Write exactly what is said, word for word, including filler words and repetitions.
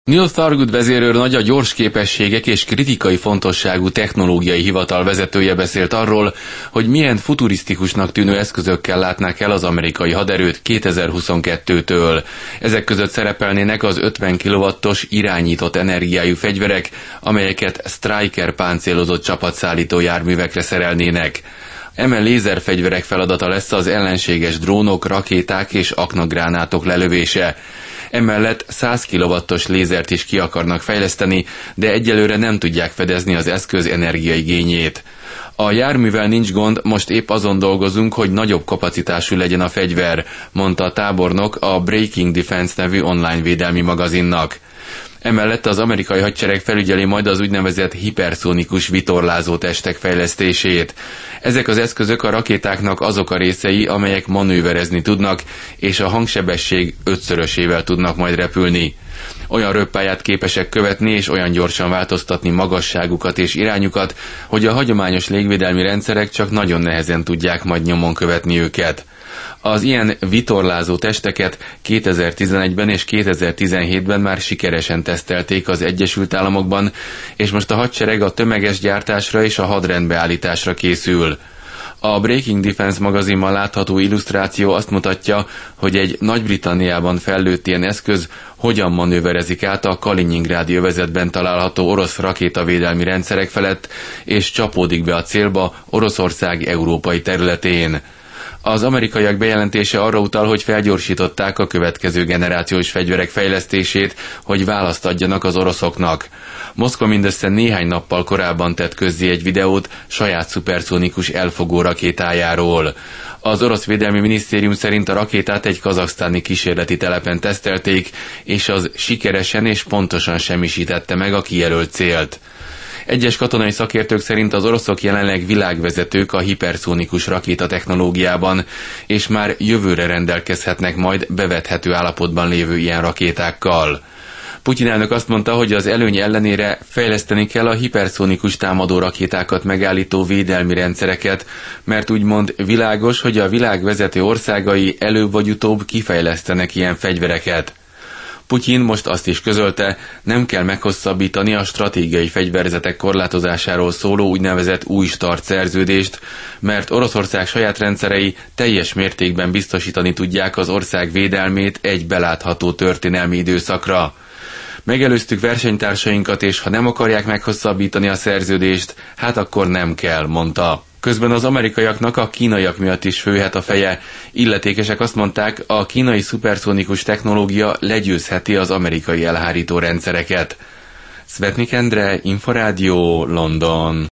Neil Thurgood vezérőr nagy a gyors képességek és kritikai fontosságú technológiai hivatal vezetője beszélt arról, hogy milyen futurisztikusnak tűnő eszközökkel látnák el az amerikai haderőt kétezer-huszonkettőtől. Ezek között szerepelnének az ötven kilowattos irányított energiájú fegyverek, amelyeket Stryker páncélozott csapatszállító járművekre szerelnének. Eme lézerfegyverek feladata lesz az ellenséges drónok, rakéták és aknagránátok lelövése. Emellett száz kilowattos lézert is ki akarnak fejleszteni, de egyelőre nem tudják fedezni az eszköz energiaigényét. A járművel nincs gond, most épp azon dolgozunk, hogy nagyobb kapacitású legyen a fegyver, mondta a tábornok a Breaking Defense nevű online védelmi magazinnak. Emellett az amerikai hadsereg felügyeli majd az úgynevezett hiperszónikus vitorlázó testek fejlesztését. Ezek az eszközök a rakétáknak azok a részei, amelyek manőverezni tudnak, és a hangsebesség ötszörösével tudnak majd repülni. Olyan röppályát képesek követni és olyan gyorsan változtatni magasságukat és irányukat, hogy a hagyományos légvédelmi rendszerek csak nagyon nehezen tudják majd nyomon követni őket. Az ilyen vitorlázó testeket kétezer-tizenegyben és kétezer-tizenhétben már sikeresen tesztelték az Egyesült Államokban, és most a hadsereg a tömeges gyártásra és a hadrendbeállításra készül. A Breaking Defense magazinban látható illusztráció azt mutatja, hogy egy Nagy-Britanniában fellőtt ilyen eszköz hogyan manőverezik át a Kaliningrádi övezetben található orosz rakétavédelmi rendszerek felett, és csapódik be a célba Oroszország európai területén. Az amerikaiak bejelentése arra utal, hogy felgyorsították a következő generációs fegyverek fejlesztését, hogy választ adjanak az oroszoknak. Moszkva mindössze néhány nappal korábban tett közzé egy videót saját szuperszónikus elfogó rakétájáról. Az orosz védelmi minisztérium szerint a rakétát egy kazaksztáni kísérleti telepen tesztelték, és az sikeresen és pontosan semmisítette meg a kijelölt célt. Egyes katonai szakértők szerint az oroszok jelenleg világvezetők a hiperszónikus rakéta technológiában, és már jövőre rendelkezhetnek majd bevethető állapotban lévő ilyen rakétákkal. Putyin elnök azt mondta, hogy az előny ellenére fejleszteni kell a hiperszónikus támadó rakétákat megállító védelmi rendszereket, mert úgymond világos, hogy a világ vezető országai előbb vagy utóbb kifejlesztenek ilyen fegyvereket. Putyin most azt is közölte, nem kell meghosszabbítani a stratégiai fegyverzetek korlátozásáról szóló úgynevezett új start szerződést, mert Oroszország saját rendszerei teljes mértékben biztosítani tudják az ország védelmét egy belátható történelmi időszakra. Megelőztük versenytársainkat, és ha nem akarják meghosszabbítani a szerződést, hát akkor nem kell, mondta. Közben az amerikaiaknak a kínaiak miatt is főhet a feje. Illetékesek azt mondták, a kínai szuperszónikus technológia legyőzheti az amerikai elhárító rendszereket. Szvetnik Endre, Inforádió, London.